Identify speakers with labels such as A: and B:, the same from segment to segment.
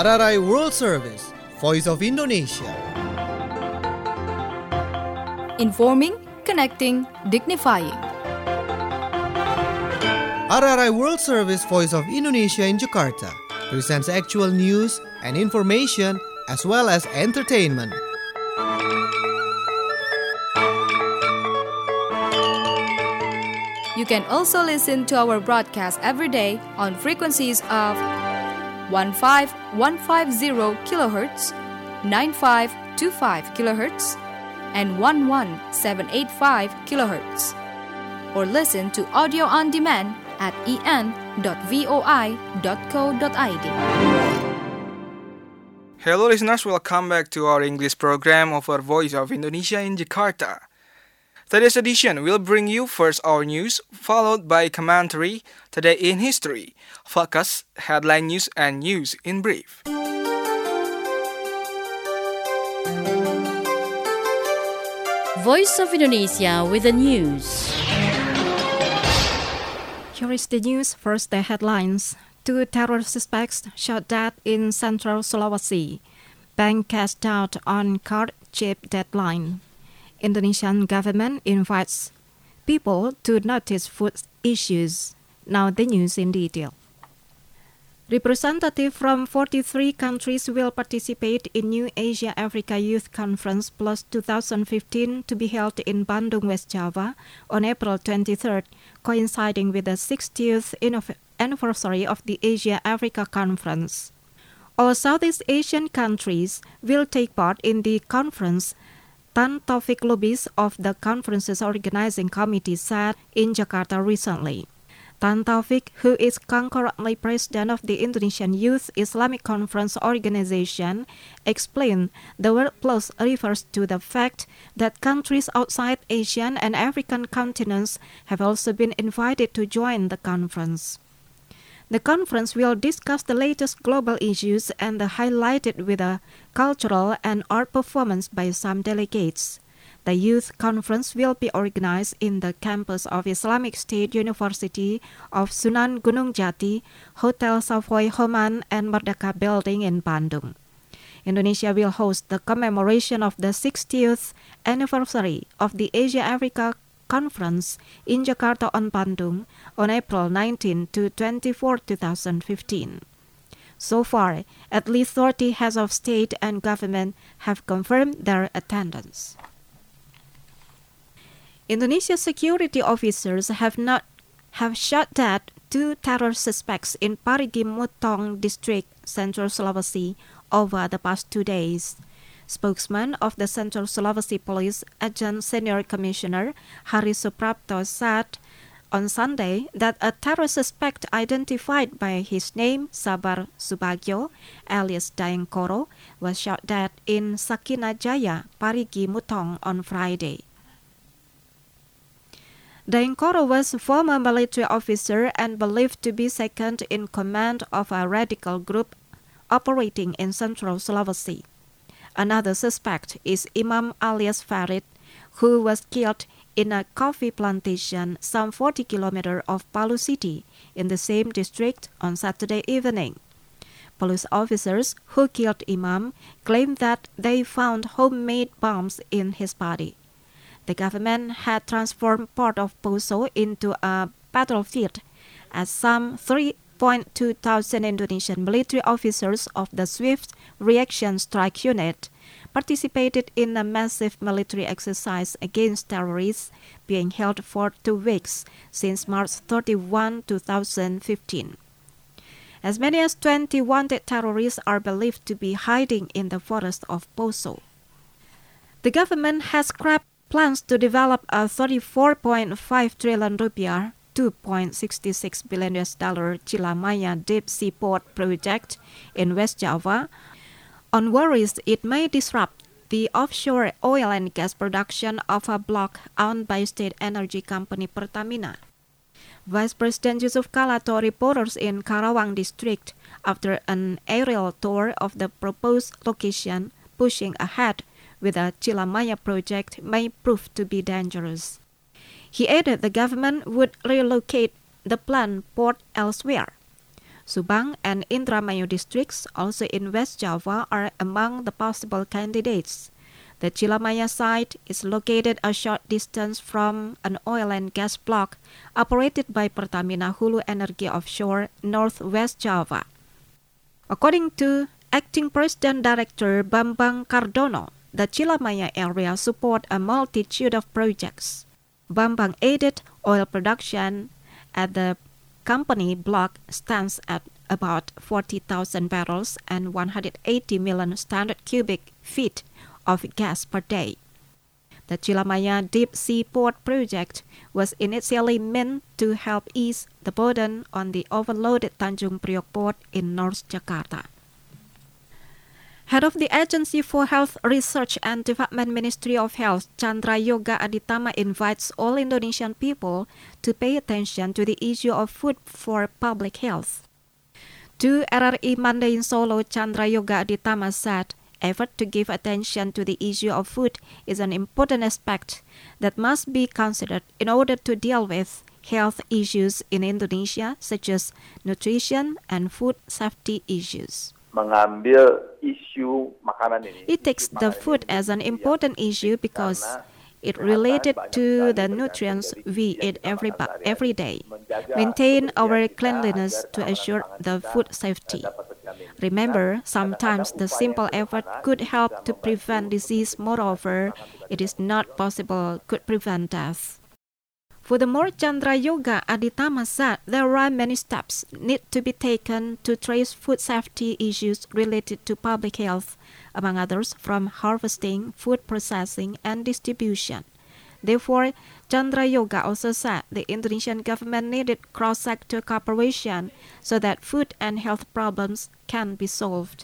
A: RRI World Service, Voice of Indonesia.
B: Informing, connecting, dignifying.
A: RRI World Service, Voice of Indonesia in Jakarta presents actual news and information as well as entertainment.
B: You can also listen to our broadcast every day on frequencies of 15150 kHz, 9525 kHz, and 11785 kHz. Or listen to audio on demand at en.voi.co.id.
C: Hello listeners, welcome back to our English program of our Voice of Indonesia in Jakarta. Today's edition will bring you first our news, followed by commentary, Today in History, focus, headline news, and news in brief.
D: Voice of Indonesia with the news.
E: Here is the news. First, the headlines. 2 terror suspects shot dead in Central Sulawesi. Bank cash out on card chip deadline. Indonesian government invites people to notice food issues. Now the news in detail. Representatives from 43 countries will participate in New Asia-Africa Youth Conference Plus 2015 to be held in Bandung, West Java on April 23rd, coinciding with the 60th anniversary of the Asia-Africa Conference. All Southeast Asian countries will take part in the conference, Tan Taufik Lubis of the conference's organizing committee said in Jakarta recently. Tan Taufik, who is concurrently president of the Indonesian Youth Islamic Conference Organization, explained the word plus refers to the fact that countries outside Asian and African continents have also been invited to join the conference. The conference will discuss the latest global issues and highlighted with a cultural and art performance by some delegates. The youth conference will be organized in the campus of Islamic State University of Sunan Gunung Jati, Hotel Savoy Homan, and Merdeka Building in Bandung. Indonesia will host the commemoration of the 60th anniversary of the Asia-Africa Conference in Jakarta on Bandung on April 19 to 24, 2015. So far, at least 30 heads of state and government have confirmed their attendance. Indonesia's security officers have shot dead 2 terror suspects in Parigi Mutong district, Central Sulawesi, over the past 2 days. Spokesman of the Central Sulawesi Police, Adjunct Senior Commissioner Hari Suprapto said on Sunday that a terror suspect identified by his name Sabar Subagio, alias Daeng Koro, was shot dead in Sakina Jaya, Parigi Mutong on Friday. Daeng Koro was a former military officer and believed to be second in command of a radical group operating in Central Sulawesi. Another suspect is Imam alias Farid, who was killed in a coffee plantation some 40 kilometers of Palu City in the same district on Saturday evening. Police officers who killed Imam claimed that they found homemade bombs in his body. The government had transformed part of Poso into a battlefield as some 3.2 thousand Indonesian military officers of the Swift Reaction Strike Unit participated in a massive military exercise against terrorists being held for 2 weeks since March 31, 2015. As many as 20 wanted terrorists are believed to be hiding in the forest of Poso. The government has scrapped plans to develop a 34.5 trillion rupiah, $2.66 billion Cilamaya deep sea port project in West Java on worries it may disrupt the offshore oil and gas production of a block owned by state energy company Pertamina. Vice President Yusuf Kala told reporters in Karawang district after an aerial tour of the proposed location, pushing ahead with the Cilamaya project may prove to be dangerous. He added the government would relocate the planned port elsewhere. Subang and Indramayu districts, also in West Java, are among the possible candidates. The Cilamaya site is located a short distance from an oil and gas block operated by Pertamina Hulu Energy Offshore, Northwest Java. According to Acting President Director Bambang Kardono, the Cilamaya area support a multitude of projects. Bambang added oil production at the company block stands at about 40,000 barrels and 180 million standard cubic feet of gas per day. The Cilamaya Deep Sea Port project was initially meant to help ease the burden on the overloaded Tanjung Priok port in North Jakarta. Head of the Agency for Health Research and Development Ministry of Health, Chandra Yoga Aditama, invites all Indonesian people to pay attention to the issue of food for public health. To RRI Monday in Solo, Chandra Yoga Aditama said, effort to give attention to the issue of food is an important aspect that must be considered in order to deal with health issues in Indonesia, such as nutrition and food safety issues.
F: Mengambil isu makanan ini.
E: It takes the food as an important issue because it related to the nutrients we eat every day. Maintain our cleanliness to assure the food safety. Remember, sometimes the simple effort could help to prevent disease. Moreover, it is not possible could prevent death. Furthermore, Chandra Yoga Aditama said there are many steps need to be taken to trace food safety issues related to public health, among others from harvesting, food processing, and distribution. Therefore, Chandra Yoga also said the Indonesian government needed cross-sector cooperation so that food and health problems can be solved.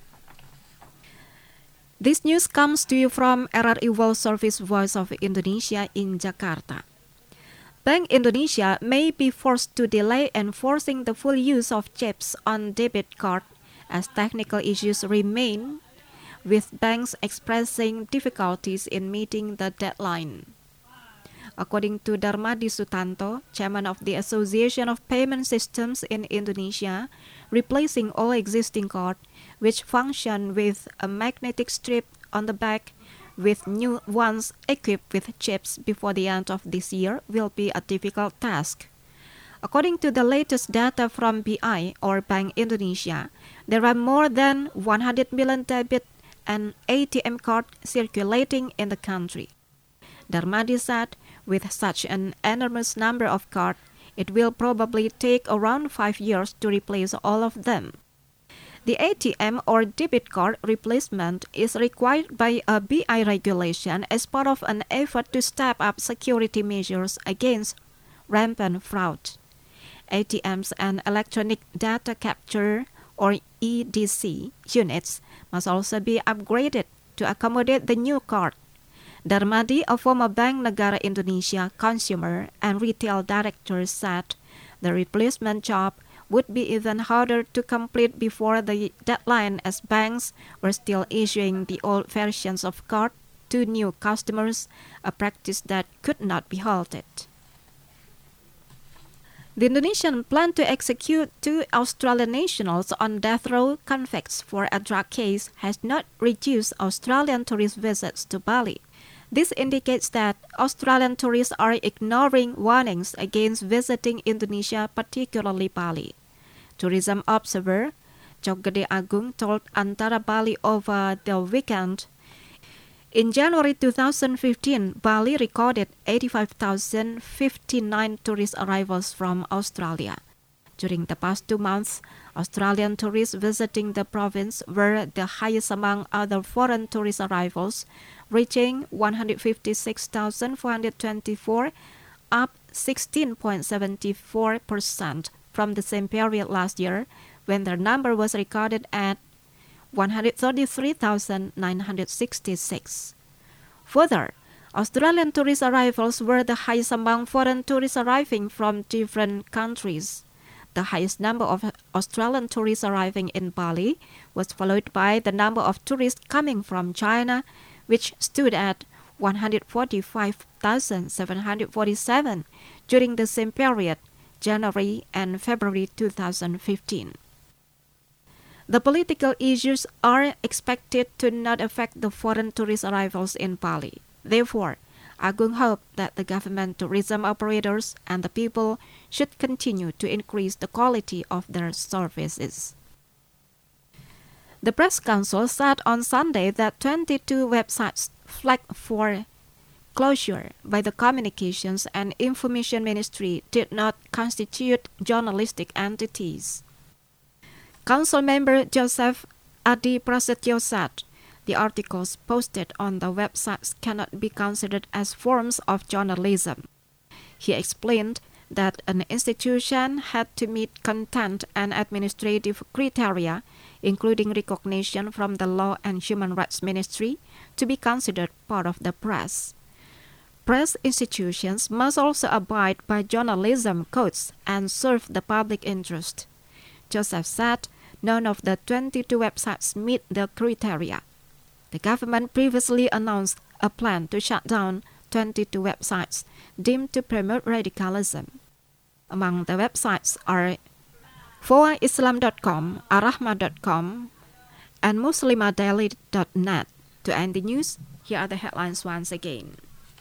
E: This news comes to you from RRI World Service Voice of Indonesia in Jakarta. Bank Indonesia may be forced to delay enforcing the full use of chips on debit card as technical issues remain, with banks expressing difficulties in meeting the deadline. According to Darmadi Sutanto, chairman of the Association of Payment Systems in Indonesia, replacing all existing cards, which function with a magnetic strip on the back, with new ones equipped with chips before the end of this year will be a difficult task. According to the latest data from BI, or Bank Indonesia, there are more than 100 million debit and ATM cards circulating in the country. Darmadi said, with such an enormous number of cards, it will probably take around 5 years to replace all of them. The ATM or debit card replacement is required by a BI regulation as part of an effort to step up security measures against rampant fraud. ATMs and electronic data capture or EDC units must also be upgraded to accommodate the new card. Darmadi, a former Bank Negara Indonesia consumer and retail director, said the replacement job would be even harder to complete before the deadline as banks were still issuing the old versions of cards to new customers, a practice that could not be halted. The Indonesian plan to execute 2 Australian nationals on death row convicts for a drug case has not reduced Australian tourist visits to Bali. This indicates that Australian tourists are ignoring warnings against visiting Indonesia, particularly Bali. Tourism observer Jogede Agung told Antara Bali over the weekend, in January 2015, Bali recorded 85,059 tourist arrivals from Australia. During the past 2 months, Australian tourists visiting the province were the highest among other foreign tourist arrivals, reaching 156,424, up 16.74% from the same period last year, when their number was recorded at 133,966. Further, Australian tourist arrivals were the highest among foreign tourists arriving from different countries. The highest number of Australian tourists arriving in Bali was followed by the number of tourists coming from China, which stood at 145,747 during the same period. January and February 2015. The political issues are expected to not affect the foreign tourist arrivals in Bali. Therefore, Agung hoped that the government tourism operators and the people should continue to increase the quality of their services. The Press Council said on Sunday that 22 websites flagged for closure by the Communications and Information Ministry did not constitute journalistic entities. Council member Joseph Adi Prasetyo said the articles posted on the websites cannot be considered as forms of journalism. He explained that an institution had to meet content and administrative criteria, including recognition from the Law and Human Rights Ministry, to be considered part of the press. Press institutions must also abide by journalism codes and serve the public interest. Joseph said none of the 22 websites meet the criteria. The government previously announced a plan to shut down 22 websites deemed to promote radicalism. Among the websites are foaislam.com, arahma.com, and muslimadaily.net. To end the news, here are the headlines once again.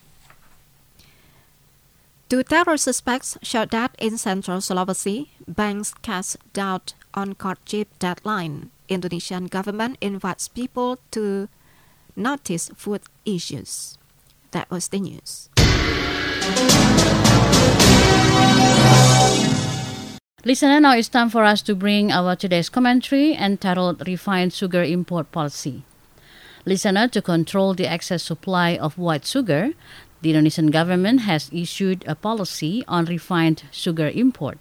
E: Two terror suspects shot dead in Central Sulawesi. Banks cast doubt on court chip deadline. Indonesian government invites people to notice food issues. That was the news.
D: Listener, now it's time for us to bring our today's commentary entitled Refined Sugar Import Policy. Listener, to control the excess supply of white sugar, the Indonesian government has issued a policy on refined sugar import.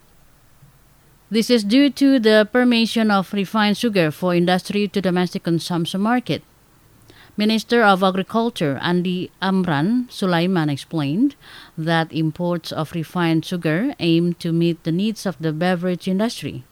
D: This is due to the permission of refined sugar for industry to domestic consumption market. Minister of Agriculture Andi Amran Sulaiman explained that imports of refined sugar aim to meet the needs of the beverage industry.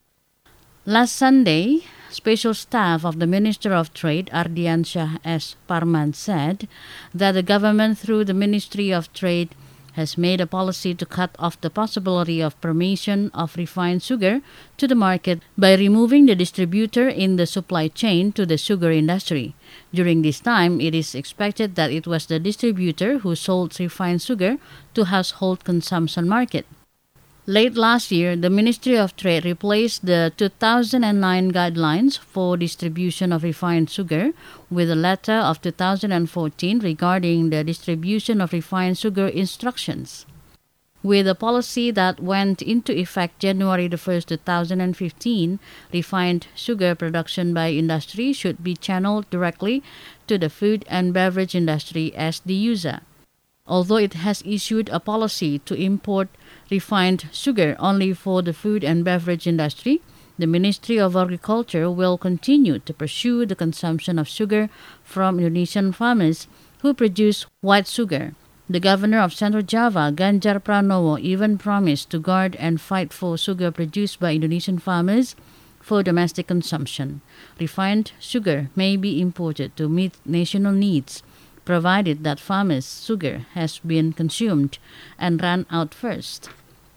D: Last Sunday, Special Staff of the Minister of Trade Ardiansyah S. Parman said that the government through the Ministry of Trade has made a policy to cut off the possibility of permission of refined sugar to the market by removing the distributor in the supply chain to the sugar industry. During this time, it is expected that it was the distributor who sold refined sugar to household consumption market. Late last year, the Ministry of Trade replaced the 2009 guidelines for distribution of refined sugar with a letter of 2014 regarding the distribution of refined sugar instructions. With a policy that went into effect January 1, 2015, refined sugar production by industry should be channeled directly to the food and beverage industry as the user. Although it has issued a policy to import refined sugar only for the food and beverage industry, the Ministry of Agriculture will continue to pursue the consumption of sugar from Indonesian farmers who produce white sugar. The Governor of Central Java, Ganjar Pranowo, even promised to guard and fight for sugar produced by Indonesian farmers for domestic consumption. Refined sugar may be imported to meet national needs, provided that farmers' sugar has been consumed and run out first.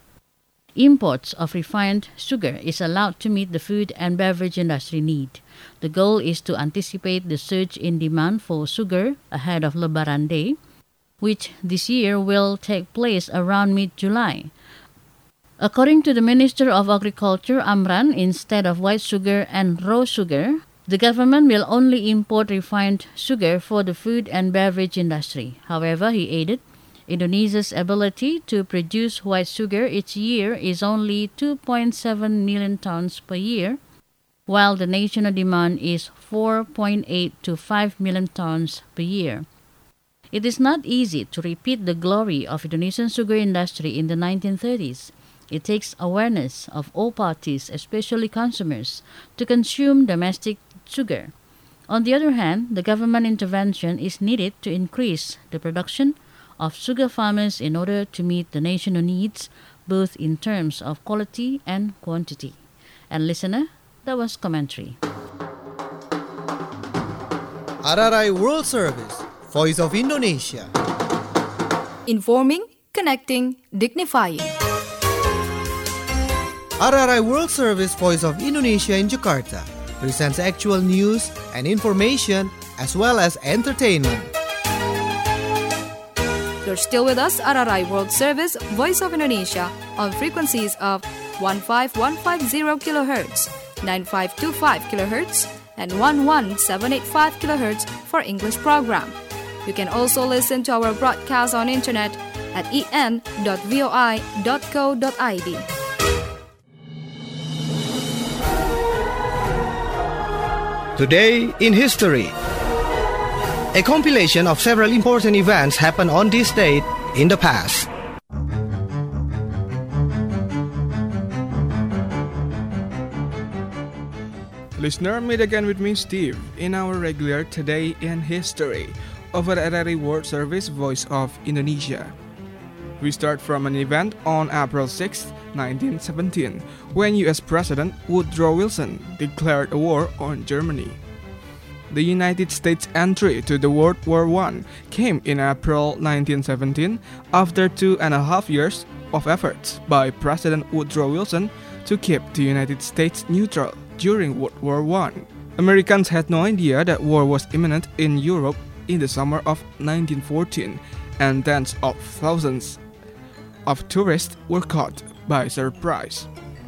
D: Imports of refined sugar is allowed to meet the food and beverage industry need. The goal is to anticipate the surge in demand for sugar ahead of Lebaran Day, which this year will take place around mid-July. According to the Minister of Agriculture, Amran, instead of white sugar and raw sugar, the government will only import refined sugar for the food and beverage industry. However, he added, Indonesia's ability to produce white sugar each year is only 2.7 million tons per year, while the national demand is 4.8 to 5 million tons per year. It is not easy to repeat the glory of Indonesian sugar industry in the 1930s. It takes awareness of all parties, especially consumers, to consume domestic sugar. On the other hand, the government intervention is needed to increase the production of sugar farmers in order to meet the national needs, both in terms of quality and quantity. And listener, that was commentary.
A: RRI World Service, Voice of Indonesia.
B: Informing, connecting, dignifying.
A: RRI World Service Voice of Indonesia in Jakarta presents actual news and information as well as entertainment.
B: You're still with us, RRI World Service, Voice of Indonesia, on frequencies of 15150 kHz, 9525 kHz, and 11785 kHz for English program. You can also listen to our broadcast on internet at en.voi.co.id.
A: Today in History. A compilation of several important events happened on this date in the past.
C: Listener, meet again with me, Steve, in our regular Today in History over RRI World Service Voice of Indonesia. We start from an event on April 6, 1917, when U.S. President Woodrow Wilson declared a war on Germany. The United States' entry to the World War I came in April 1917 after 2.5 years of efforts by President Woodrow Wilson to keep the United States neutral during World War I. Americans had no idea that war was imminent in Europe in the summer of 1914, and tens of thousands of tourists were caught by surprise.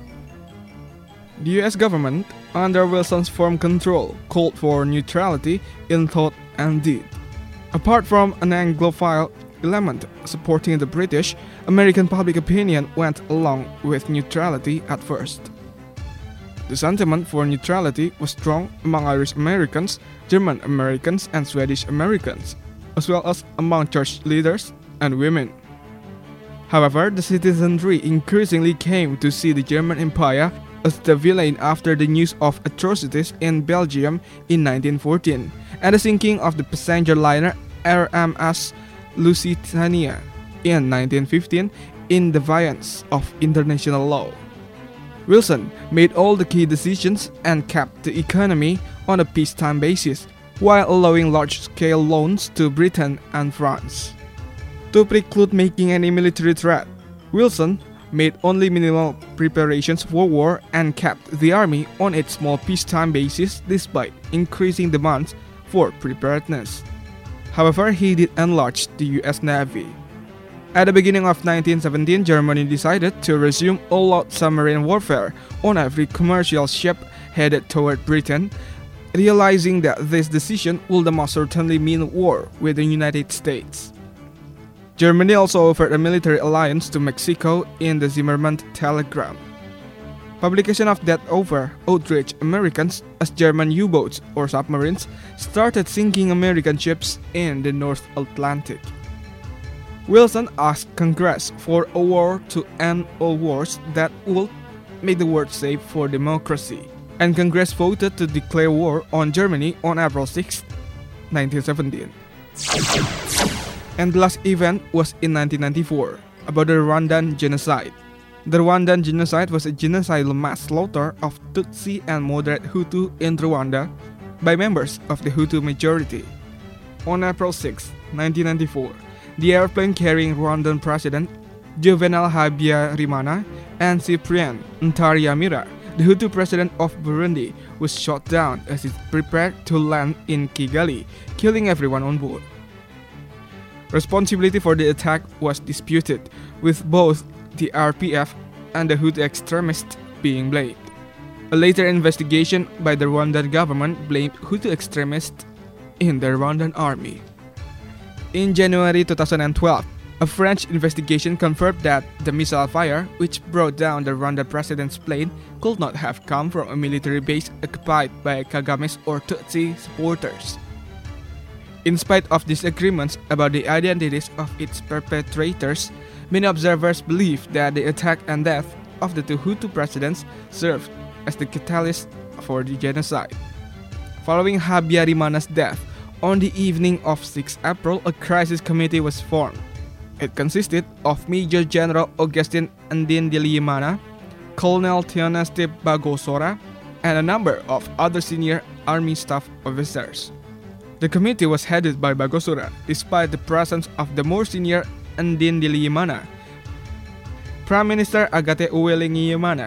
C: The U.S. government, under Wilson's firm control, called for neutrality in thought and deed. Apart from an Anglophile element supporting the British, American public opinion went along with neutrality at first. The sentiment for neutrality was strong among Irish Americans, German Americans, and Swedish Americans, as well as among church leaders and women. However, the citizenry increasingly came to see the German Empire as the villain after the news of atrocities in Belgium in 1914 and the sinking of the passenger liner RMS Lusitania in 1915 in defiance of international law. Wilson made all the key decisions and kept the economy on a peacetime basis, while allowing large-scale loans to Britain and France. To preclude making any military threat, Wilson made only minimal preparations for war and kept the army on its small peacetime basis despite increasing demands for preparedness. However, he did enlarge the U.S. Navy. At the beginning of 1917, Germany decided to resume all-out submarine warfare on every commercial ship headed toward Britain, realizing that this decision would most certainly mean war with the United States. Germany also offered a military alliance to Mexico in the Zimmermann Telegram. Publication of that offer outraged Americans as German U-boats or submarines started sinking American ships in the North Atlantic. Wilson asked Congress for a war to end all wars that would make the world safe for democracy, and Congress voted to declare war on Germany on April 6, 1917. And the last event was in 1994, about the Rwandan genocide. The Rwandan genocide was a genocidal mass slaughter of Tutsi and moderate Hutu in Rwanda by members of the Hutu majority. On April 6, 1994, the airplane carrying Rwandan President Juvenal Habyarimana and Cyprien Ntaryamira, the Hutu president of Burundi, was shot down as it prepared to land in Kigali, killing everyone on board. Responsibility for the attack was disputed, with both the RPF and the Hutu extremists being blamed. A later investigation by the Rwandan government blamed Hutu extremists in the Rwandan army. In January 2012, a French investigation confirmed that the missile fire, which brought down the Rwandan president's plane, could not have come from a military base occupied by Kagame's or Tutsi supporters. In spite of disagreements about the identities of its perpetrators, many observers believe that the attack and death of the two Hutu presidents served as the catalyst for the genocide. Following Habyarimana's death, on the evening of 6 April, a crisis committee was formed. It consisted of Major General Augustin Ndindilimana, Colonel Theoneste Bagosora, and a number of other senior army staff officers. The committee was headed by Bagosora, despite the presence of the more senior Ndindilimana. Prime Minister Agate Uwilingiyimana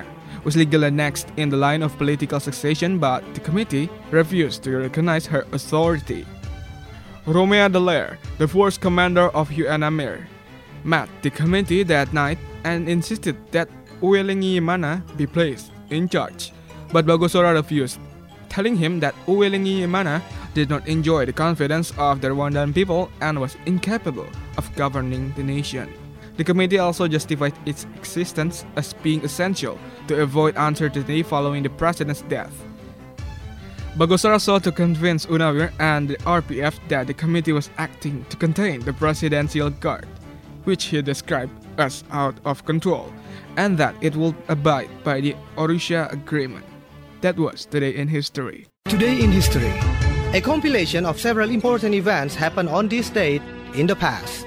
C: was legally next in the line of political succession, but the committee refused to recognize her authority. Romea Dallaire, the first commander of UNAMIR, met the committee that night and insisted that Uwilingiyimana be placed in charge, but Bagosora refused, telling him that Uwilingiyimana did not enjoy the confidence of the Rwandan people and was incapable of governing the nation. The committee also justified its existence as being essential to avoid uncertainty following the president's death. Bagosora sought to convince UNAMIR and the RPF that the committee was acting to contain the presidential guard, which he described as out of control, and that it would abide by the Arusha Agreement. That was Today in History.
A: Today in History, a compilation of several important events happened on this date in the past.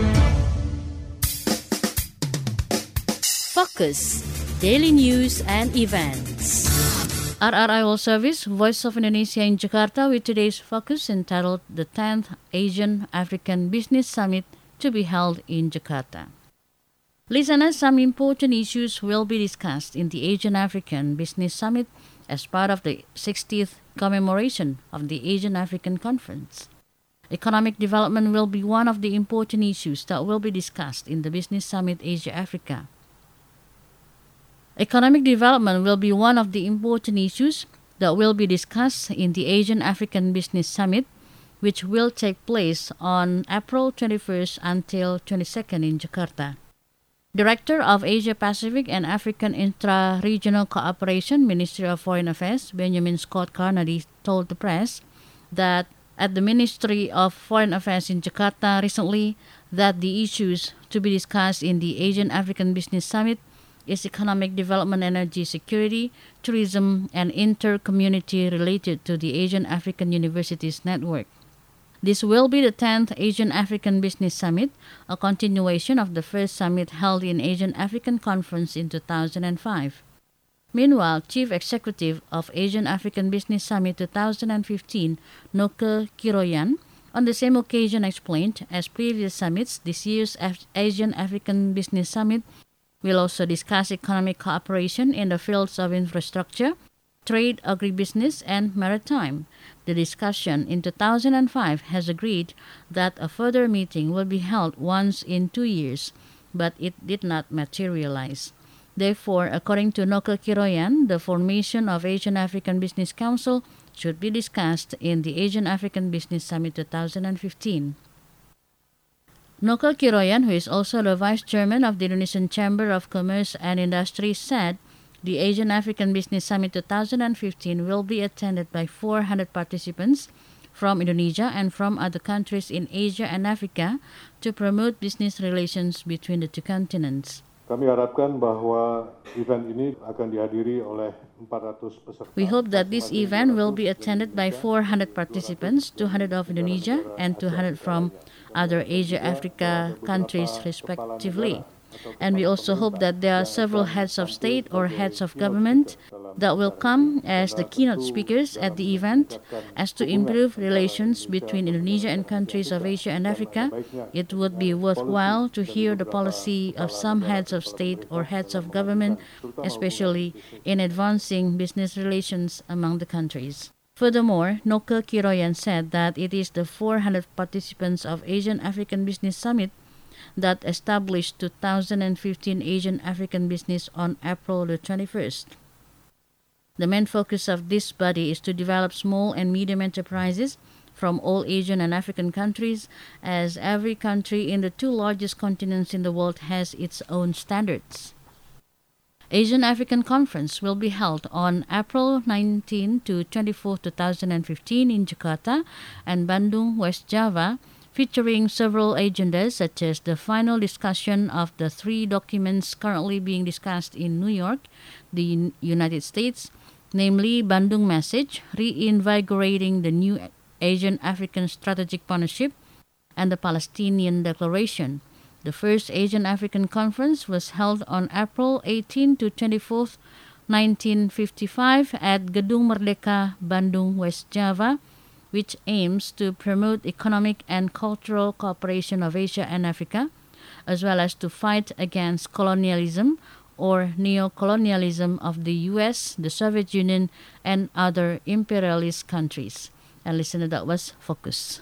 D: Focus, daily news and events. RRI World Service, Voice of Indonesia in Jakarta with today's focus entitled The 10th Asian African Business Summit to be held in Jakarta. Listeners, some important issues will be discussed in the Asian African Business Summit as part of the 60th commemoration of the Asian African Conference. Economic development will be one of the important issues that will be discussed in the Business Summit Asia-Africa. Economic development will be one of the important issues that will be discussed in the Asian African Business Summit, which will take place on April 21st until 22nd in Jakarta. Director of Asia Pacific and African Intra-Regional Cooperation, Ministry of Foreign Affairs, Benjamin Scott Carnaby, told the press that at the Ministry of Foreign Affairs in Jakarta recently that the issues to be discussed in the Asian African Business Summit is economic development, energy security, tourism, and inter-community related to the Asian African Universities Network. This will be the 10th Asian African Business Summit, a continuation of the first summit held in Asian African Conference in 2005. Meanwhile, Chief Executive of Asian African Business Summit 2015, Noke Kiroyan, on the same occasion explained, as previous summits, this year's Asian African Business Summit will also discuss economic cooperation in the fields of infrastructure, trade, agribusiness, and maritime. The discussion in 2005 has agreed that a further meeting will be held once in 2 years, but it did not materialize. Therefore, according to Noke Kiroyan, the formation of Asian African Business Council should be discussed in the Asian African Business Summit 2015. Noke Kiroyan, who is also the Vice Chairman of the Indonesian Chamber of Commerce and Industry, said the Asian African Business Summit 2015 will be attended by 400 participants from Indonesia and from other countries in Asia and Africa to promote business relations between the two continents.
G: Kami harapkan bahwa event ini akan dihadiri oleh 400 peserta.
D: We hope that this event will be attended by 400 participants, 200 of Indonesia and 200 from other Asia-Africa countries respectively. And we also hope that there are several heads of state or heads of government that will come as the keynote speakers at the event as to improve relations between Indonesia and countries of Asia and Africa. It would be worthwhile to hear the policy of some heads of state or heads of government, especially in advancing business relations among the countries. Furthermore, Noke Kiroyan said that it is the 400 participants of Asian African Business Summit that established 2015 Asian African Business on April the 21st. The main focus of this body is to develop small and medium enterprises from all Asian and African countries, as every country in the two largest continents in the world has its own standards. Asian African Conference will be held on April 19 to 24, 2015 in Jakarta and Bandung, West Java, featuring several agendas such as the final discussion of the 3 documents currently being discussed in New York, the United States, namely Bandung Message, reinvigorating the new Asian African Strategic Partnership, and the Palestinian Declaration. The first Asian African Conference was held on April 18 to 24, 1955 at Gedung Merdeka, Bandung, West Java, which aims to promote economic and cultural cooperation of Asia and Africa, as well as to fight against colonialism, or neocolonialism of the US, the Soviet Union, and other imperialist countries. And listener, that was Focus.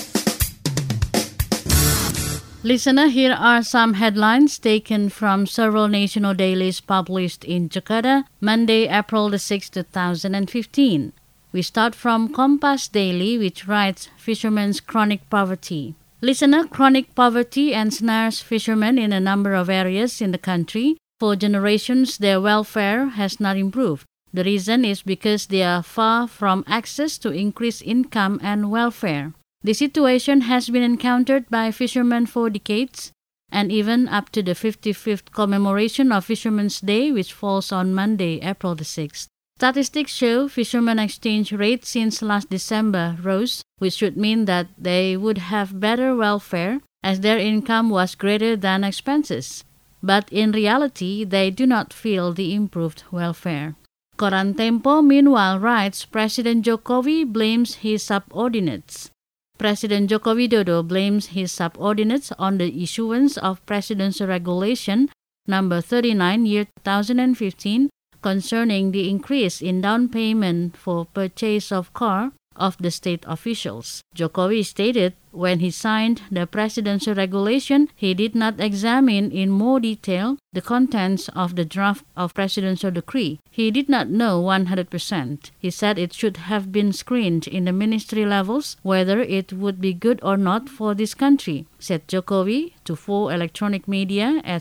D: Listener, here are some headlines taken from several national dailies published in Jakarta, Monday, April the 6th, 2015. We start from Kompas Daily, which writes, Fishermen's Chronic Poverty. Listener, chronic poverty ensnares fishermen in a number of areas in the country. For generations, their welfare has not improved. The reason is because they are far from access to increased income and welfare. The situation has been encountered by fishermen for decades, and even up to the 55th commemoration of Fishermen's Day, which falls on Monday, April the 6th. Statistics show fishermen exchange rates since last December rose, which should mean that they would have better welfare as their income was greater than expenses. But in reality, they do not feel the improved welfare. Koran Tempo, meanwhile, writes, President Jokowi blames his subordinates. President Joko Widodo blames his subordinates on the issuance of Presidential Regulation number 39 year 2015 concerning the increase in down payment for purchase of car of the state officials. Jokowi stated when he signed the presidential regulation, he did not examine in more detail the contents of the draft of presidential decree. He did not know 100%. He said it should have been screened in the ministry levels whether it would be good or not for this country, said Jokowi to 4 electronic media at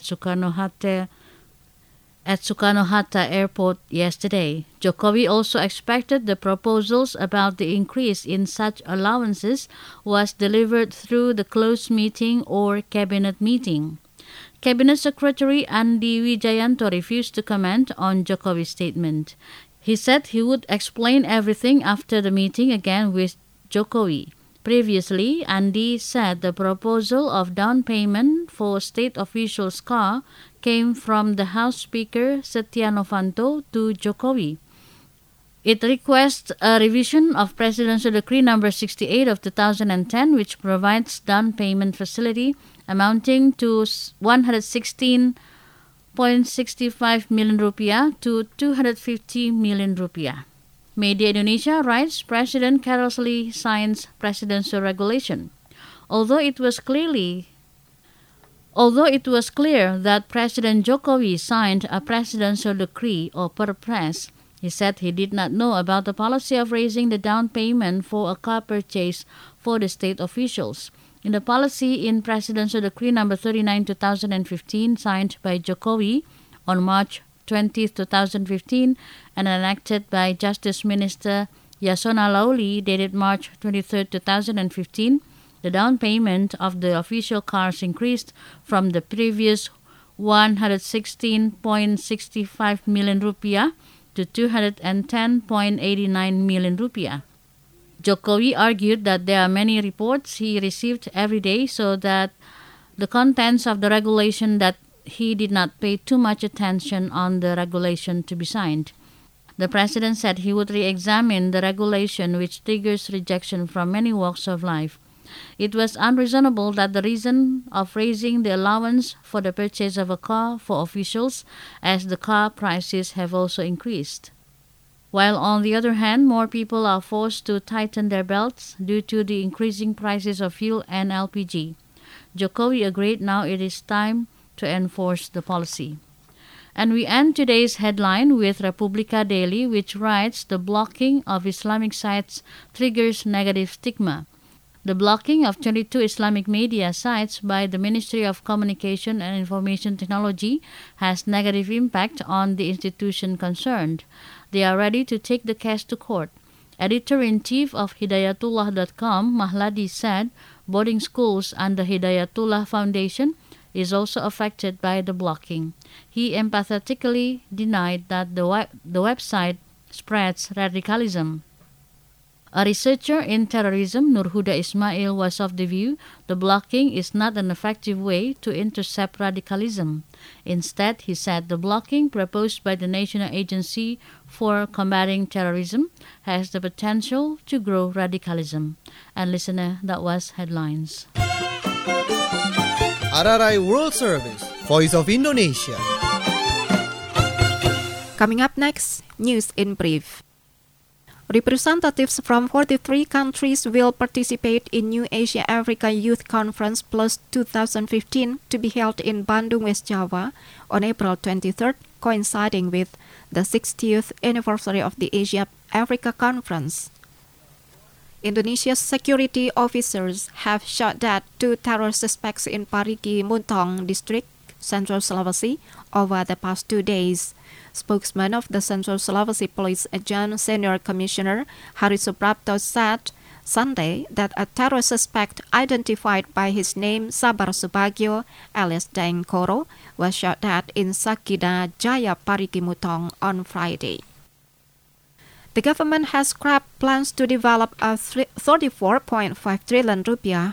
D: Soekarno-Hatta Airport yesterday. Jokowi also expected the proposals about the increase in such allowances was delivered through the closed meeting or cabinet meeting. Cabinet Secretary Andi Wijayanto refused to comment on Jokowi's statement. He said he would explain everything after the meeting again with Jokowi. Previously, Andi said the proposal of down payment for state officials' car came from the House Speaker Setia Novanto to Jokowi. It requests a revision of Presidential Decree number 68 of 2010, which provides down payment facility amounting to 116.65 million rupiah to 250 million rupiah. Media Indonesia writes, President carelessly signs presidential regulation. Although it was clear that President Jokowi signed a presidential decree or Perpres, he said he did not know about the policy of raising the down payment for a car purchase for the state officials. In the policy in Presidential Decree number 39 2015 signed by Jokowi on March 20, 2015 and enacted by Justice Minister Yasona Lawli dated March 23, 2015, the down payment of the official cars increased from the previous 116.65 million rupiah to 210.89 million rupiah. Jokowi argued that there are many reports he received every day, so that the contents of the regulation that he did not pay too much attention on the regulation to be signed. The president said he would re-examine the regulation, which triggers rejection from many walks of life. It was unreasonable that the reason of raising the allowance for the purchase of a car for officials, as the car prices have also increased. While on the other hand, more people are forced to tighten their belts due to the increasing prices of fuel and LPG. Jokowi agreed now it is time to enforce the policy. And we end today's headline with Republika Daily, which writes, the blocking of Islamic sites triggers negative stigma. The blocking of 22 Islamic media sites by the Ministry of Communication and Information Technology has negative impact on the institution concerned. They are ready to take the case to court. Editor-in-Chief of Hidayatullah.com, Mahladi, said boarding schools under Hidayatullah Foundation is also affected by the blocking. He emphatically denied that the website spreads radicalism. A researcher in terrorism, Nurhuda Ismail, was of the view the blocking is not an effective way to intercept radicalism. Instead, he said the blocking proposed by the National Agency for Combating Terrorism has the potential to grow radicalism. And listener, that was headlines.
A: RRI World Service, Voice of Indonesia.
E: Coming up next, news in brief. Representatives from 43 countries will participate in New Asia-Africa Youth Conference Plus 2015 to be held in Bandung, West Java on April 23rd, coinciding with the 60th anniversary of the Asia-Africa Conference. Indonesia's security officers have shot dead 2 terror suspects in Parigi Mutong district, Central Sulawesi, over the past 2 days. Spokesman of the Central Sulawesi Police Agent Senior Commissioner Hari Suprapto said Sunday that a terror suspect identified by his name Sabar Subagio alias Daeng Koro was shot dead in Sakida Jaya Parigi Mutong on Friday. The government has scrapped plans to develop a 34.5 trillion rupiah,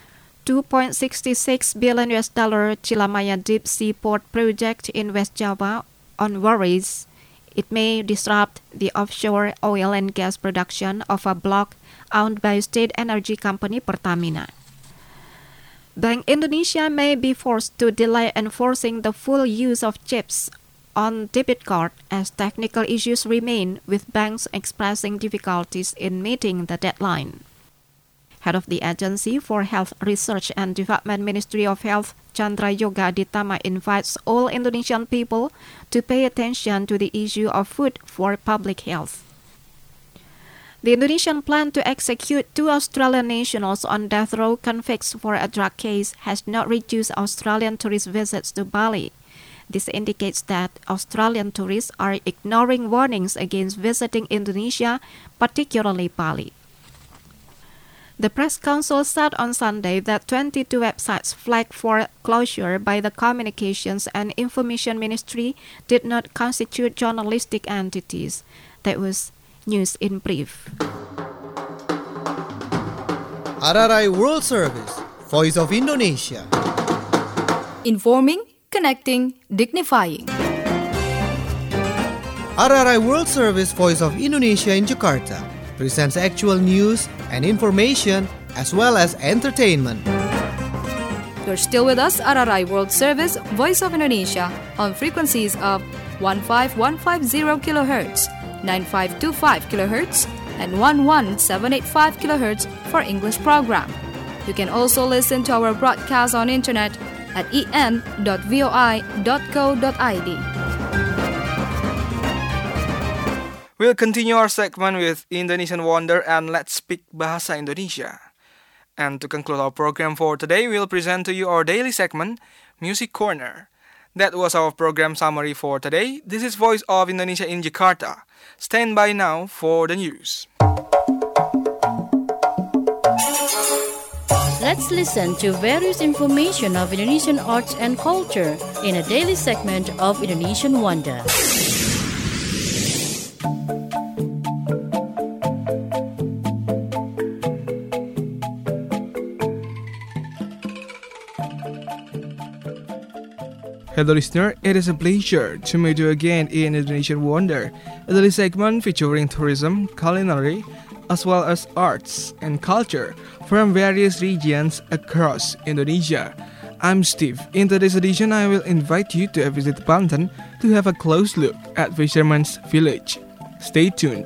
E: $2.66 billion Cilamaya Deep Sea Port project in West Java on worries it may disrupt the offshore oil and gas production of a block owned by state energy company Pertamina. Bank Indonesia may be forced to delay enforcing the full use of chips on debit card as technical issues remain, with banks expressing difficulties in meeting the deadline. Head of the Agency for Health Research and Development Ministry of Health, Chandra Yoga Aditama, invites all Indonesian people to pay attention to the issue of food for public health. The Indonesian plan to execute 2 Australian nationals on death row convicts for a drug case has not reduced Australian tourist visits to Bali. This indicates that Australian tourists are ignoring warnings against visiting Indonesia, particularly Bali. The Press Council said on Sunday that 22 websites flagged for closure by the Communications and Information Ministry did not constitute journalistic entities. That was news in brief.
A: RRI World Service, Voice of Indonesia.
B: Informing, connecting, dignifying.
A: RRI World Service, Voice of Indonesia in Jakarta presents actual news and information as well as entertainment.
B: You're still with us, RRI World Service, Voice of Indonesia, on frequencies of 15150 kHz, 9525 kHz, and 11785 kHz for English program. You can also listen to our broadcast on internet at en.voi.co.id.
C: We'll continue our segment with Indonesian Wonder and Let's Speak Bahasa Indonesia. And to conclude our program for today, we'll present to you our daily segment, Music Corner. That was our program summary for today. This is Voice of Indonesia in Jakarta. Stand by now for the news.
D: Let's listen to various information of Indonesian arts and culture in a daily segment of Indonesian Wonder.
C: Hello listener, it is a pleasure to meet you again in Indonesian Wonder, a daily segment featuring tourism, culinary, as well as arts and culture from various regions across Indonesia. I'm Steve. In today's edition, I will invite you to visit Banten to have a close look at Fisherman's Village. Stay tuned.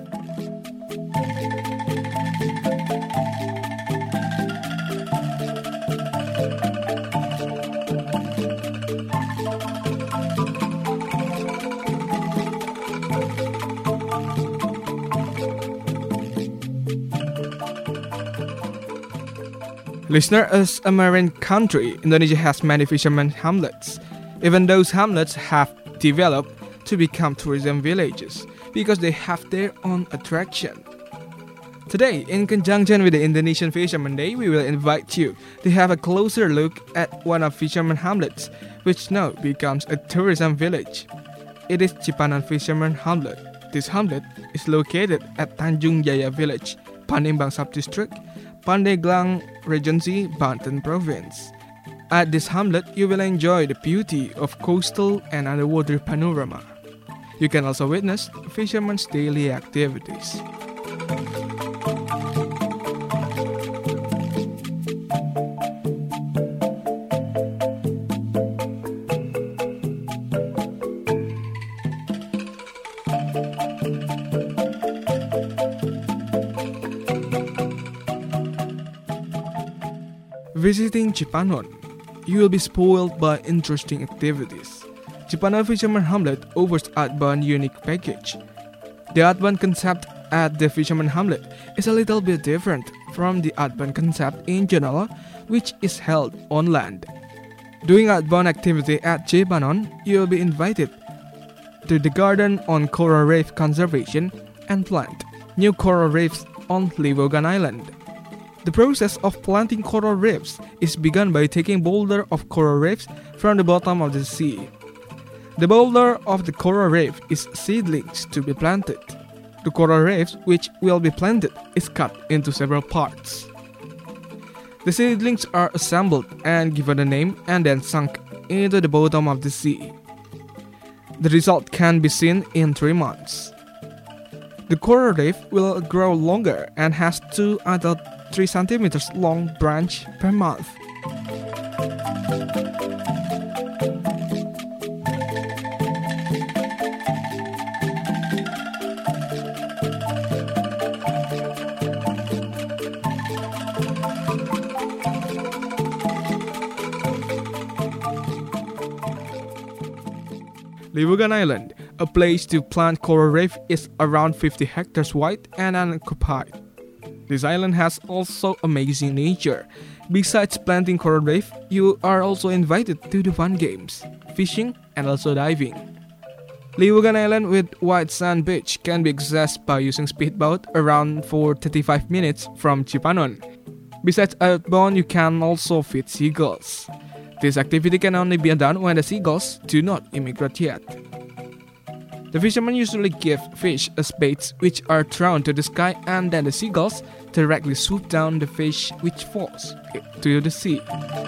C: Listener, as a marine country, Indonesia has many fishermen hamlets. Even those hamlets have developed to become tourism villages because they have their own attraction. Today, in conjunction with the Indonesian Fisherman Day, we will invite you to have a closer look at one of fishermen hamlets, which now becomes a tourism village. It is Cipanan Fisherman Hamlet. This hamlet is located at Tanjung Jaya Village, Palembang Sub-District, Pandeglang Regency, Banten Province. At this hamlet, you will enjoy the beauty of coastal and underwater panorama. You can also witness fishermen's daily activities. Visiting Cipanon, you will be spoiled by interesting activities. Cipanon Fisherman Hamlet offers outbound unique package. The outbound concept at the Fisherman Hamlet is a little bit different from the outbound concept in general, which is held on land. Doing outbound activity at Cipanon, you will be invited to the garden on coral reef conservation and plant new coral reefs on Livogan Island. The process of planting coral reefs is begun by taking boulder of coral reefs from the bottom of the sea. The boulder of the coral reef is seedlings to be planted. The coral reefs which will be planted is cut into several parts. The seedlings are assembled and given a name and then sunk into the bottom of the sea. The result can be seen in 3 months. The coral reef will grow longer and has 2 adult 3 centimeters long branch per month. Livogan Island, a place to plant coral reef, is around 50 hectares wide and unoccupied. This island has also amazing nature. Besides planting coral reef, you are also invited to do fun games, fishing and also diving. Livogan Island with white sand beach can be accessed by using speedboat around for 35 minutes from Cipanon. Besides outbound, you can also feed seagulls. This activity can only be done when the seagulls do not immigrate yet. The fishermen usually give fish as baits which are thrown to the sky, and then the seagulls directly swoop down the fish which falls to the sea.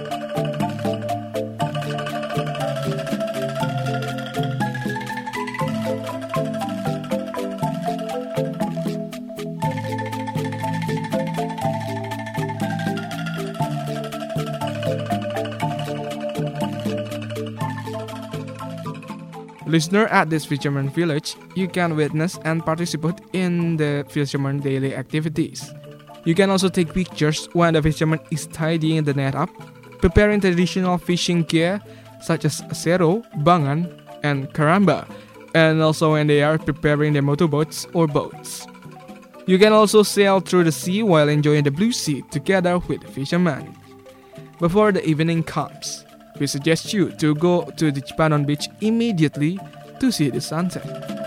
C: Listener, at this fisherman village, you can witness and participate in the fisherman daily activities. You can also take pictures when the fisherman is tidying the net up, preparing traditional fishing gear such as sero, bangan, and karamba, and also when they are preparing their motorboats or boats. You can also sail through the sea while enjoying the blue sea together with the fishermen. Before the evening comes, we suggest you to go to the Cipanon beach immediately to see the sunset.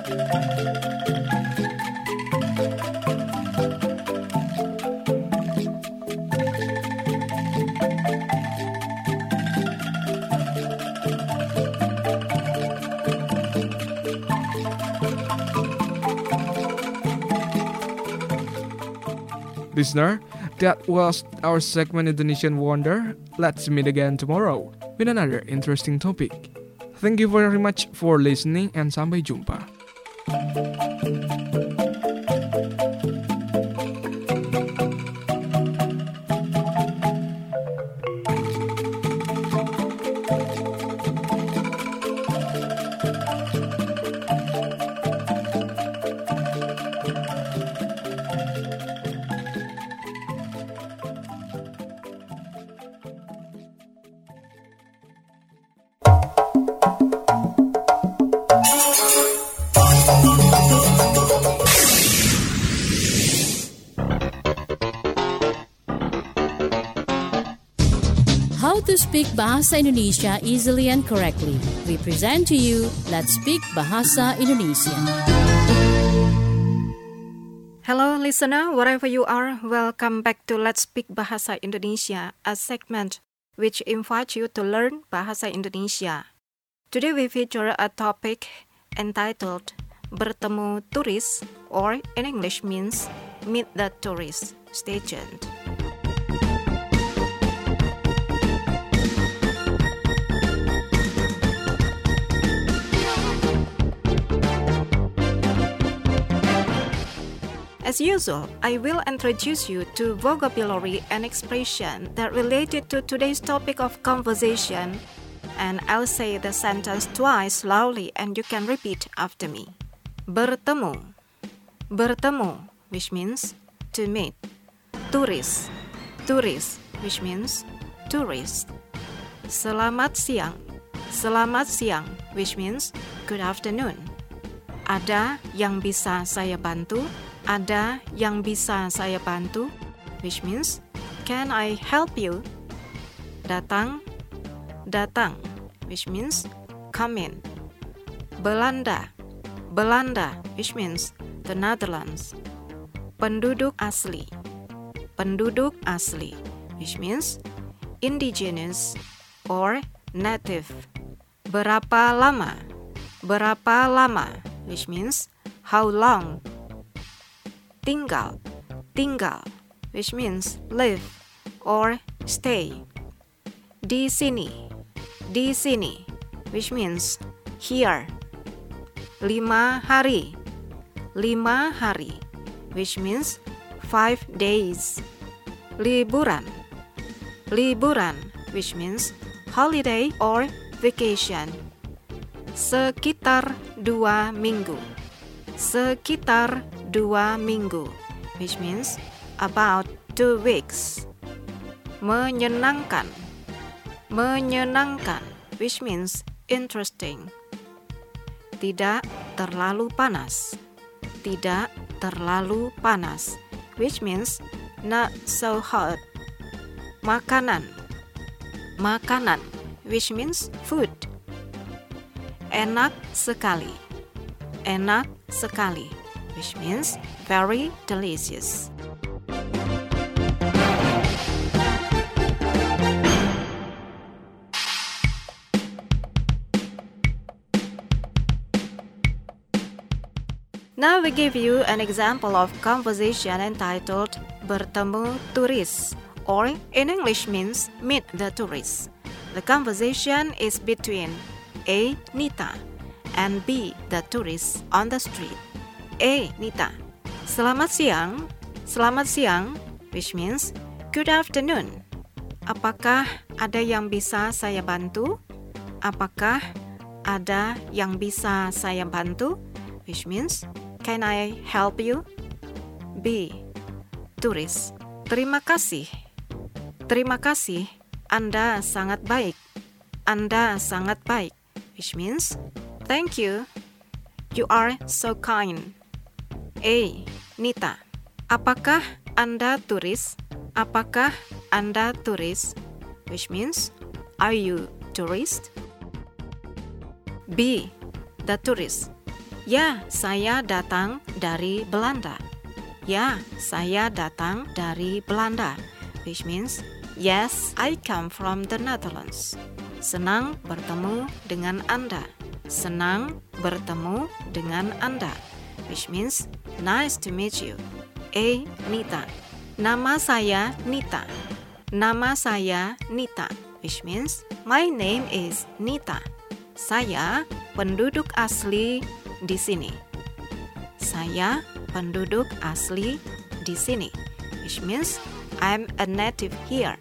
C: Listener, that was our segment Indonesian Wonder. Let's meet again tomorrow with another interesting topic. Thank you very much for listening and sampai jumpa.
D: How to speak Bahasa Indonesia easily and correctly. We present to you Let's Speak Bahasa Indonesia.
E: Hello listener, wherever you are, welcome back to Let's Speak Bahasa Indonesia, a segment which invites you to learn Bahasa Indonesia. Today we feature a topic entitled Bertemu Turis, or in English means Meet the Tourist. Stay tuned. As usual, I will introduce you to vocabulary and expression that related to today's topic of conversation, and I'll say the sentence twice loudly and you can repeat after me. Bertemu. Bertemu, which means to meet. Turis. Turis, which means tourist. Selamat siang. Selamat siang, which means good afternoon. Ada yang bisa saya bantu? Ada yang bisa saya bantu? Which means can I help you? Datang, datang, which means come in. Belanda, Belanda, which means the Netherlands. Penduduk asli, penduduk asli, which means indigenous or native. Berapa lama? Berapa lama, which means how long. Tinggal, tinggal, which means live or stay. Di sini, which means here. 5 hari, 5 hari, which means 5 days. Liburan, liburan, which means holiday or vacation. Sekitar 2 minggu. Sekitar 2 minggu, which means about 2 weeks. Menyenangkan. Menyenangkan, which means interesting. Tidak terlalu panas. Tidak terlalu panas, which means not so hot. Makanan. Makanan, which means food. Enak sekali. Enak sekali, which means very delicious. Now we give you an example of conversation entitled Bertemu Turis, or in English means meet the tourist. The conversation is between A. Nita and B. the tourist on the street. A. Nita. Selamat siang. Selamat siang, which means good afternoon. Apakah ada yang bisa saya bantu? Apakah ada yang bisa saya bantu? Which means can I help you? B. Turis. Terima kasih. Terima kasih. Anda sangat baik. Anda sangat baik, which means thank you. You are so kind. A. Nita. Apakah Anda turis? Apakah Anda turis? Which means are you tourist? B. The tourist. Ya, saya datang dari Belanda. Ya, saya datang dari Belanda, which means yes, I come from the Netherlands. Senang bertemu dengan Anda. Senang bertemu dengan Anda, which means nice to meet you. A. Nita. Nama saya Nita. Nama saya Nita, which means my name is Nita. Saya penduduk asli di sini. Saya penduduk asli di sini, which means I'm a native here.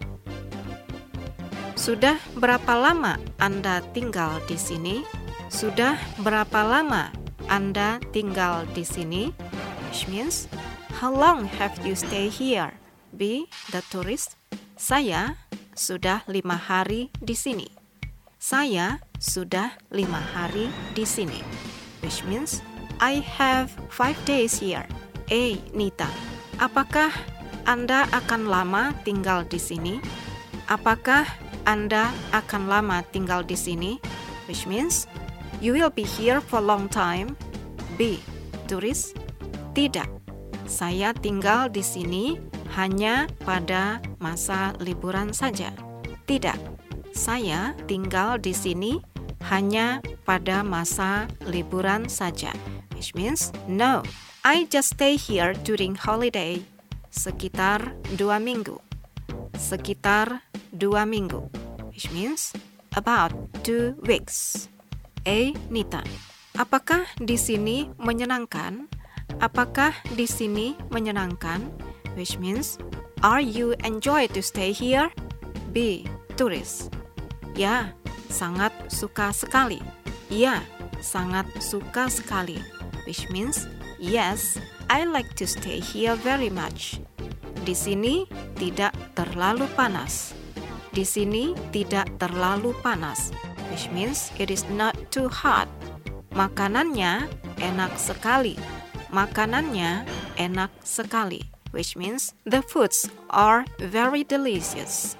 E: Sudah berapa lama Anda tinggal di sini? Sudah berapa lama Anda tinggal di sini? Which means how long have you stay here? B. The tourist. Saya sudah 5 hari di sini. Saya sudah 5 hari di sini, which means I have 5 days here. A. Nita. Apakah Anda akan lama tinggal di sini? Apakah Anda akan lama tinggal di sini? Which means you will be here for a long time. B. Turis. Tidak. Saya tinggal di sini hanya pada masa liburan saja. Tidak. Saya tinggal di sini hanya pada masa liburan saja. Which means no. I just stay here during holiday. Sekitar 2 minggu. Sekitar 2 minggu, which means about 2 weeks. A. Nita. Apakah di sini menyenangkan? Apakah di sini menyenangkan? Which means are you enjoy to stay here? B. Turis. Ya, sangat suka sekali. Ya, sangat suka sekali, which means yes, I like to stay here very much. Di sini tidak terlalu panas. Di sini tidak terlalu panas, which means it is not too hot. Makanannya enak sekali. Makanannya enak sekali, which means the foods are very delicious.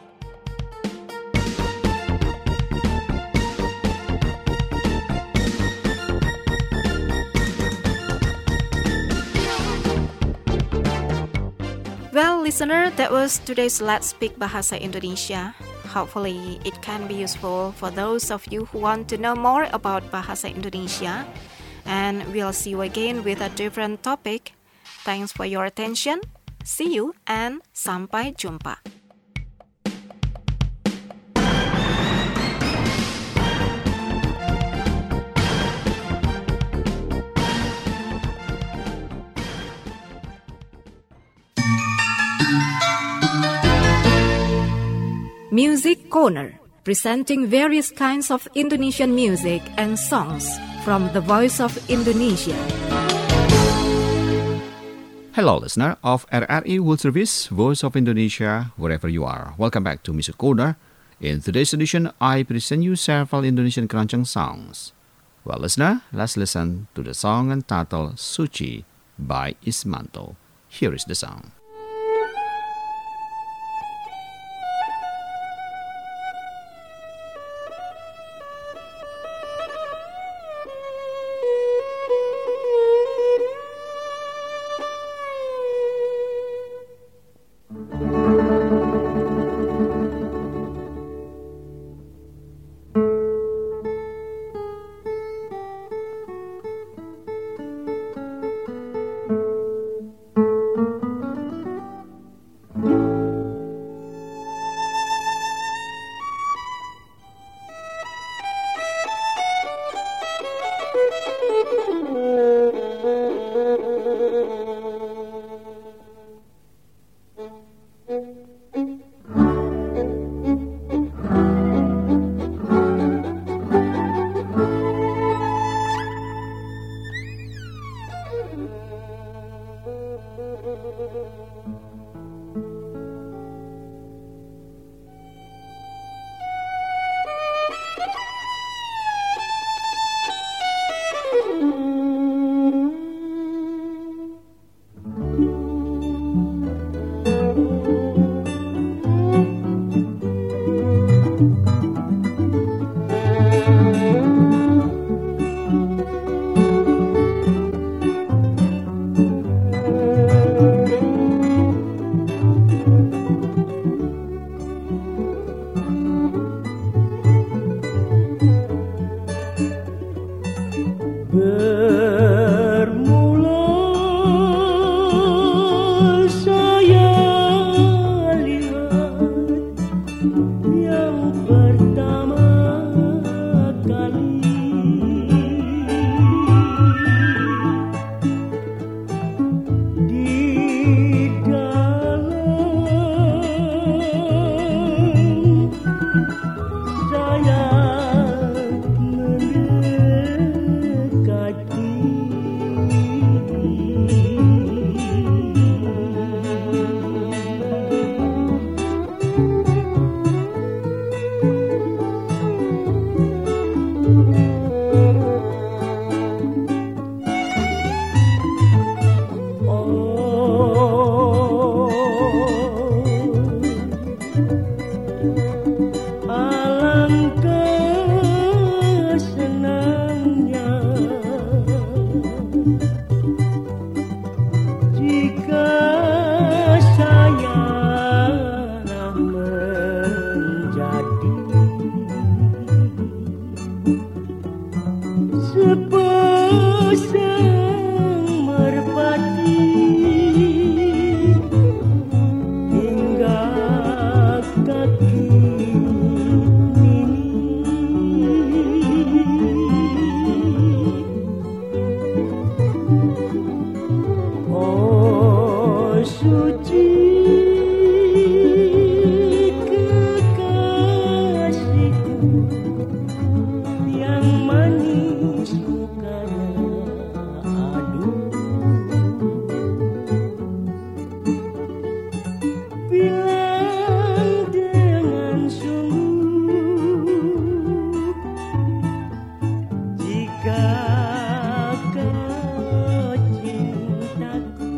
E: Well, listener, that was today's Let's Speak Bahasa Indonesia. Hopefully, it can be useful for those of you who want to know more about Bahasa Indonesia. And we'll see you again with a different topic. Thanks for your attention. See you and sampai jumpa. Music Corner, presenting various kinds of Indonesian music and songs from the Voice of Indonesia.
H: Hello, listener of RRI World Service, Voice of Indonesia, wherever you are. Welcome back to Music Corner. In today's edition, I present you several Indonesian keroncong songs. Well, listener, let's listen to the song entitled Suci by Ismanto. Here is the song.
I: Yang manis kakak cintaku.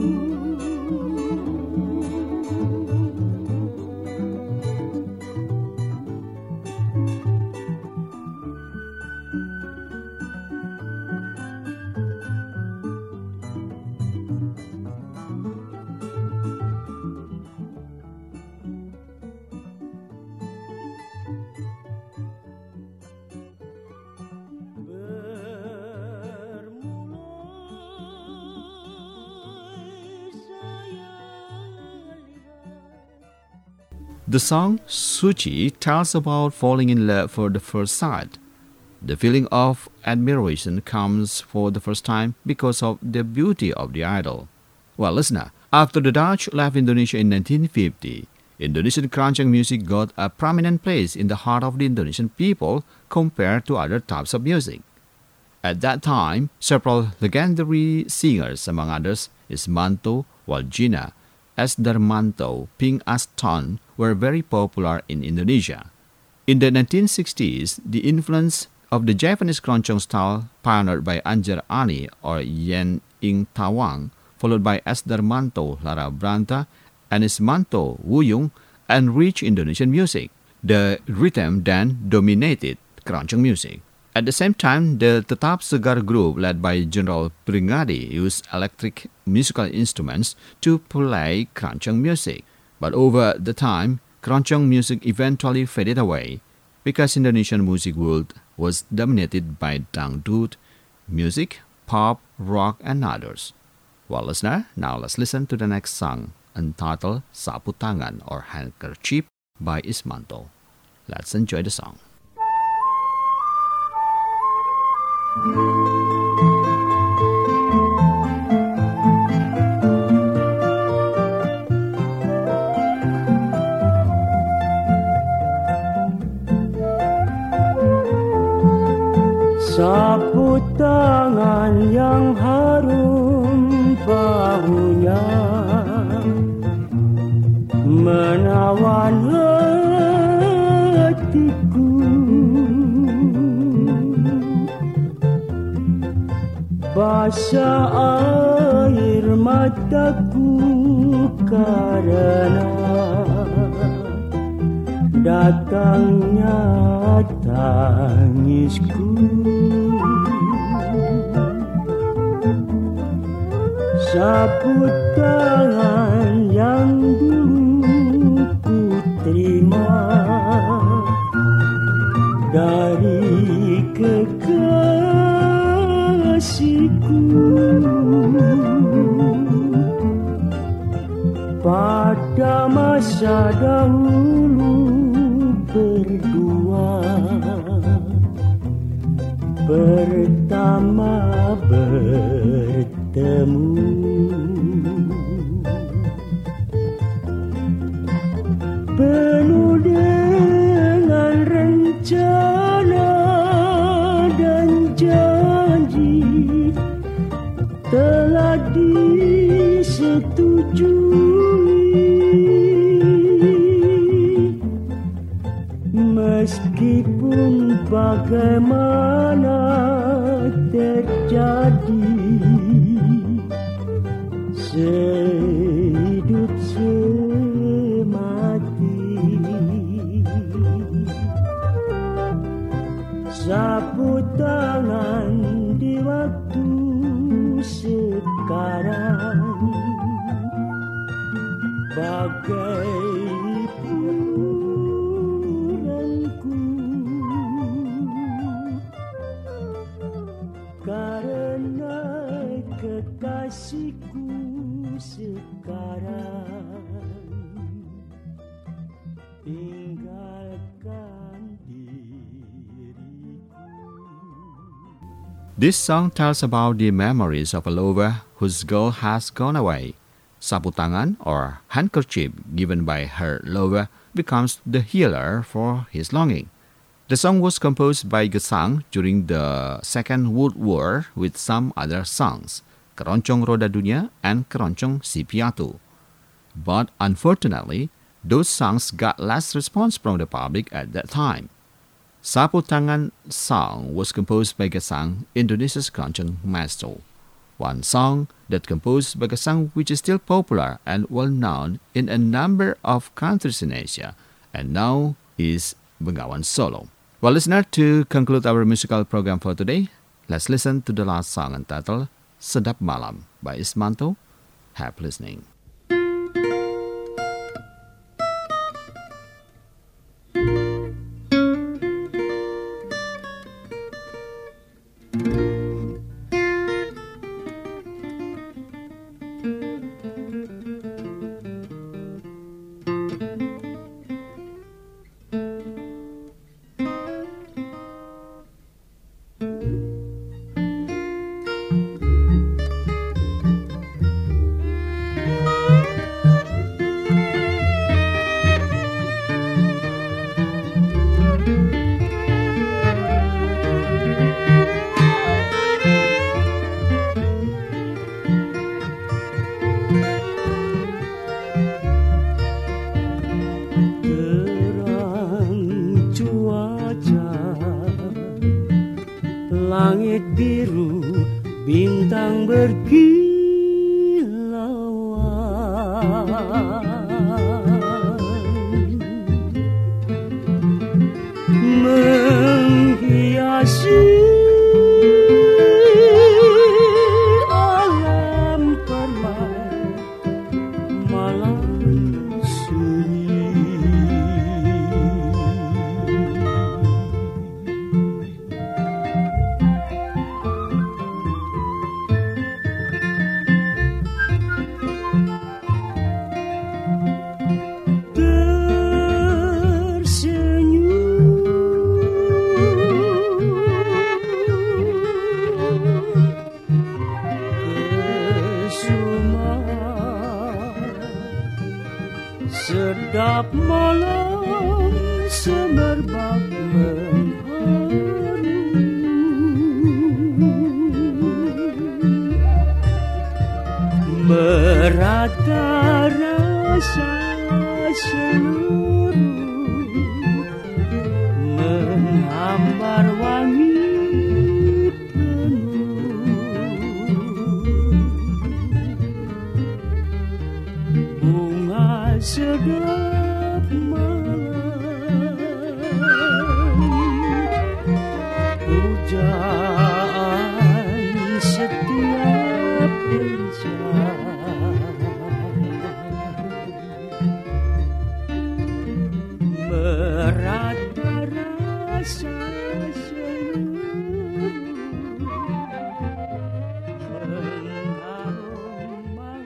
H: The song Suci tells about falling in love for the first sight. The feeling of admiration comes for the first time because of the beauty of the idol. Well, listener, after the Dutch left Indonesia in 1950, Indonesian keroncong music got a prominent place in the heart of the Indonesian people compared to other types of music. At that time, several legendary singers, among others, Ismanto, Waljina, S. Darmanto, Ping Aston, were very popular in Indonesia. In the 1960s, the influence of the Japanese keroncong style pioneered by Anjar Ani or Yen Ing Tawang, followed by S. Darmanto, Lara Branta, and Ismanto, Wuyung, enriched Indonesian music. The rhythm then dominated keroncong music. At the same time, the Tetap Segar group led by General Pringadi used electric musical instruments to play keroncong music. But over the time, keroncong music eventually faded away because Indonesian music world was dominated by dangdut music, pop, rock, and others. Well, listener, now let's listen to the next song entitled Sapu Tangan or Handkerchief by Ismanto. Let's enjoy the song.
I: Sapu tangan yang harum baunya menawan hatiku. Basah air mataku karena datangnya tangisku. Sapu tangan yang dulu ku terima dari kekasihku. Pada masa dahulu berdua pertama bertemu, penuh dengan rencana dan janji telah disetujui. Meskipun bagaimana terjadi, sehidup semati. Sapu tangan di waktu sekarang bagai karena kekasihku sekarang tinggalkan diriku.
H: This song tells about the memories of a lover whose girl has gone away. Sapu tangan or handkerchief given by her lover becomes the healer for his longing. The song was composed by Gesang during the Second World War with some other songs, Keroncong Roda Dunia and Keroncong Si Piatu. But unfortunately, those songs got less response from the public at that time. Sapu Tangan song was composed by Gesang, Indonesia's Keroncong maestro. One song that composed by Gesang which is still popular and well known in a number of countries in Asia, and now is Bengawan Solo. Well, listener, to conclude our musical program for today, let's listen to the last song entitled Sedap Malam by Ismanto. Happy listening.
I: Langit biru, bintang berkilauan, menghiasi alam permai malam sunyi. Sedap malam semerbak mengharu, merata rasa seluruh, menghambar wangi penuh, bunga sedap malam, pujaan setiap penjam, merata rasa seluruh, mengharum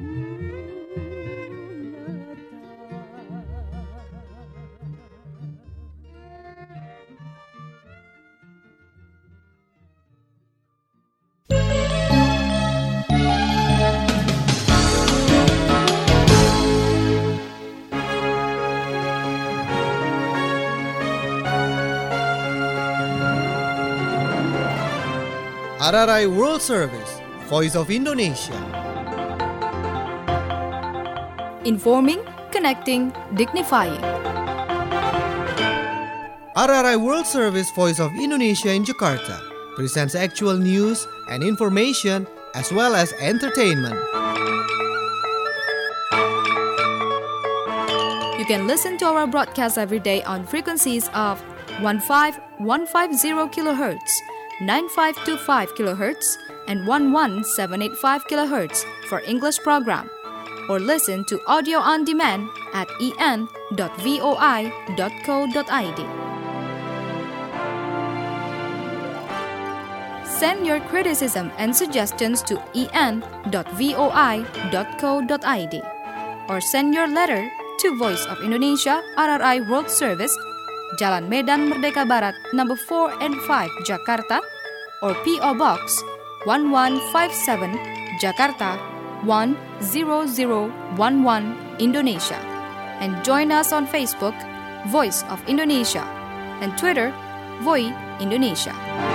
A: RRI World Service, Voice of Indonesia.
B: Informing, connecting, dignifying.
A: RRI World Service, Voice of Indonesia in Jakarta presents actual news and information as well as entertainment.
B: You can listen to our broadcast every day on frequencies of 15150 kHz, 9525 kHz, and 11785 kHz for English program, or listen to audio on demand at en.voi.co.id. Send your criticism and suggestions to en.voi.co.id, or send your letter to Voice of Indonesia, RRI World Service, Jalan Medan Merdeka Barat, number 4 and 5, Jakarta, or P.O. Box 1157, Jakarta 10011, Indonesia. And join us on Facebook, Voice of Indonesia, and Twitter, Voi Indonesia.